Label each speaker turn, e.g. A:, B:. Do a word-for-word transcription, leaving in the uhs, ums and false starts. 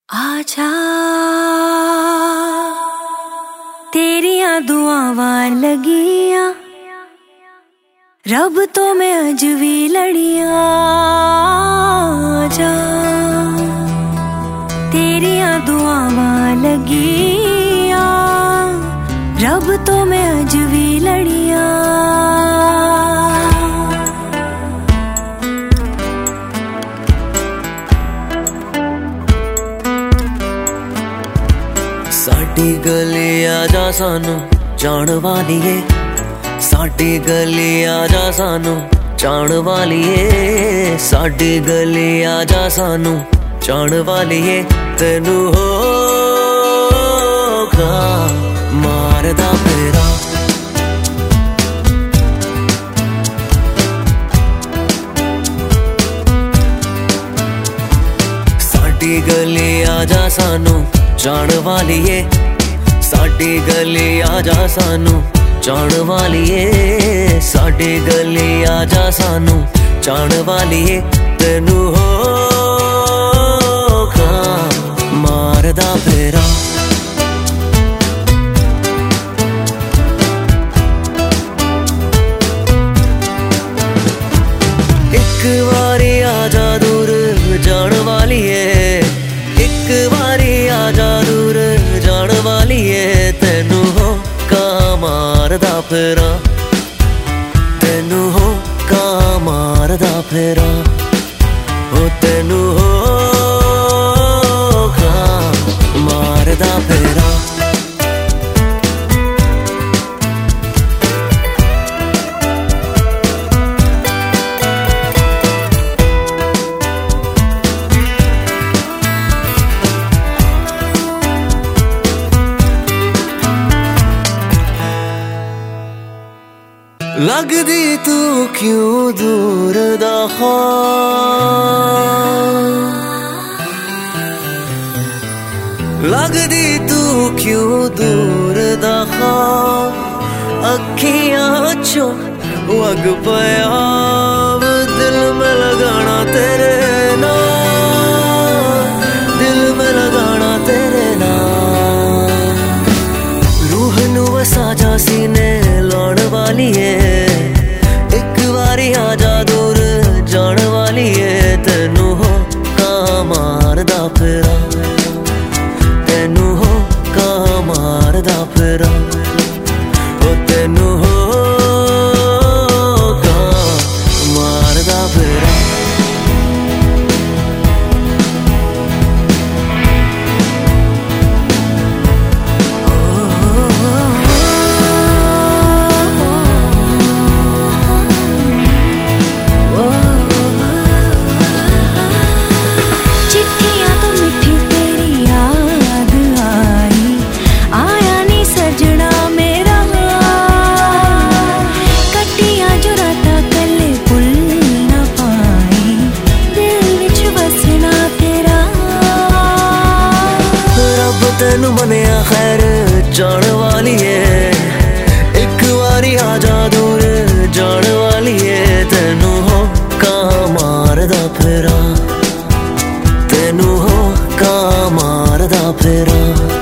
A: आजा तेरिया दुआवां लगियां, रब तो मैं अज भी लड़ियां। आजा तेरिया दुआवां लगियां, रब तो मैं अज भी लड़ियां।
B: साडी गली आजा सानू जान वालिए, साडी गली आजा सानू जान वालिए, साडी गली आजा सानू जान वालिए। तेनू होगा मारदा फेरा, साडी गली आजा सानू जान वालिए, साडी गली आजा सानू जान वालिए, साडी गली आजा सानू जान वालिए। तेनू होगा मारदा फेरा, एक बारी आजा दूर जान वालिए, एक बारी आजा दूर जान वालिए। तेनू हो का मारदा फेरा, तेनू हो का मारदा फेरा, ओ तेनू हो का मारदा फेरा। लगदी तू क्यों दूर दा ख्वाब, लगदी तू क्यों दूर दा ख्वाब। अखियां चों वग पया दिल में लगाना तेरे नाम, दिल में लगाना तेरे नाम। रूह नू वसा जा सीने लाउण वालिए, एक बारी आजा दूर जान वालिए। तेनू हो का मारदा फेरा, तेनू हो का मारदा फेरा, ओ तेनू हो का मारदा फेरा। तेनू मनिया खैर जान वालिए, एक बारी आजा दूर जान वालिए। तेनू हो का मारदा फेरा, तेनू हो का मारदा फेरा।